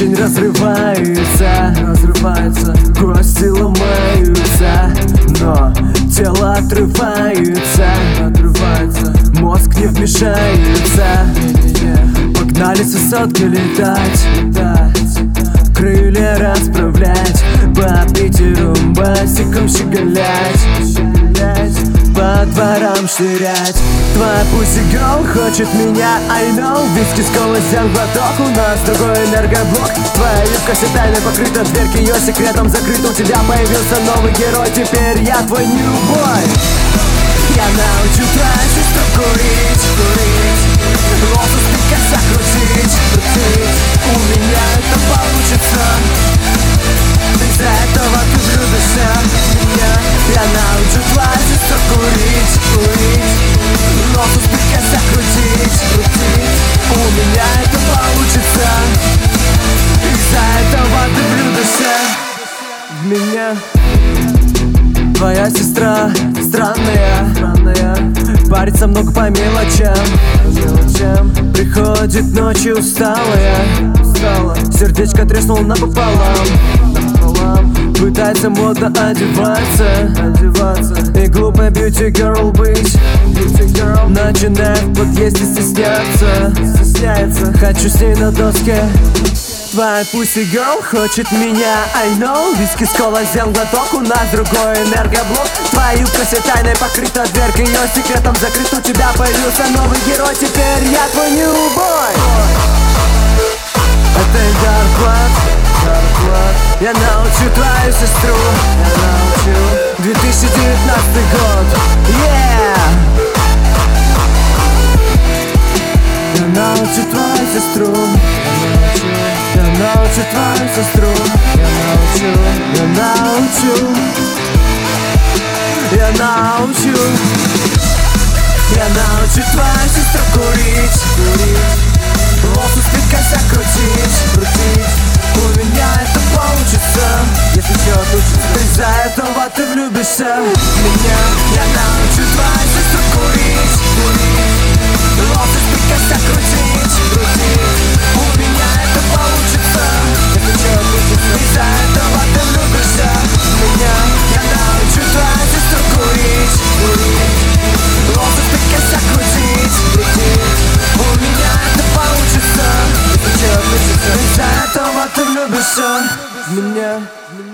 очень разрывается, кости ломаются, но тело отрывается, мозг не вмешается. Погнали с высотки летать, крылья расправлять, по Питеру басиком щеголять, по дворам шнырять. Твоя pussy girl хочет меня, I know. Виски с колой сделал глоток, у нас другой энергоблок. Твоя юбка вся тайной покрыта, дверь ее секретом закрыта. У тебя появился новый герой, теперь я твой new boy. Я научу твою сестру курить, лотос ты косяк крутить. У меня это получится, из-за этого ты влюбишься в меня. Я научу твою сестру курить, лотос ты косяк крутить. У меня это получится, из-за этого ты влюбишься в меня. Твоя сестра странная, парится много по мелочам. Приходит ночью усталая, сердечко треснуло напополам. Пытается модно одеваться и глупая beauty girl быть. Начинает в подъезде стесняться. Хочу с ней на доске. Твоя pussy girl хочет меня, I know. Виски с колой сделал глоток, у нас другой энергоблок. Твоя юбка вся тайной покрыта, дверь ее секретом закрыта. У тебя появился новый герой, теперь я твой new boy. Это Dark Blood. Я научу твою сестру, 2019 год, yeah. Я научу твою сестру, я научу твою сестру, я научу твою сестру курить, лотос ты косяк крутить. У меня это получится, если чё отучится. Из-за этого ты влюбишься в меня. Я научу твою сестру курить, лотос ты косяк крутить. У меня это получится, если чё отучится. Из-за этого ты влюбишься в меня. Я научу твою сестру курить, лотос ты косяк крутить. У меня это получится, если чё отучится. Из-за этого ты влюбишься в меня.